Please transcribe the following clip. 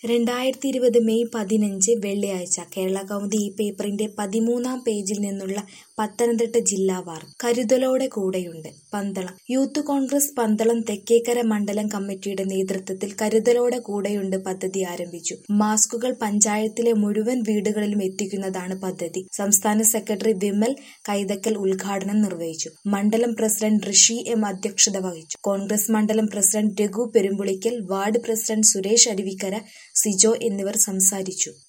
2020 May 15 വെള്ളിയാഴ്ച കേരളകൗമുദി ഈ പേപ്പറിന്റെ 13-ാം പേജിൽ നിന്നുള്ള പത്തനംതിട്ട ജില്ലാ വാർത്ത. കരുതലോടെ കൂടെയുണ്ട്. പന്തളം യൂത്ത് കോൺഗ്രസ് പന്തളം തെക്കേക്കര മണ്ഡലം കമ്മിറ്റിയുടെ നേതൃത്വത്തിൽ കരുതലോടെ കൂടെയുണ്ട് പദ്ധതി ആരംഭിച്ചു. മാസ്കുകൾ പഞ്ചായത്തിലെ മുഴുവൻ വീടുകളിലും എത്തിക്കുന്നതാണ് പദ്ധതി. സംസ്ഥാന സെക്രട്ടറി വിമൽ കൈതക്കൽ ഉദ്ഘാടനം നിർവഹിച്ചു. മണ്ഡലം പ്രസിഡന്റ് ഋഷി എം അധ്യക്ഷത വഹിച്ചു. കോൺഗ്രസ് മണ്ഡലം president Raghu Perumpulickal, ward president Suresh Aruvikkara, Sijo എന്നിവർ സംസാരിച്ചു.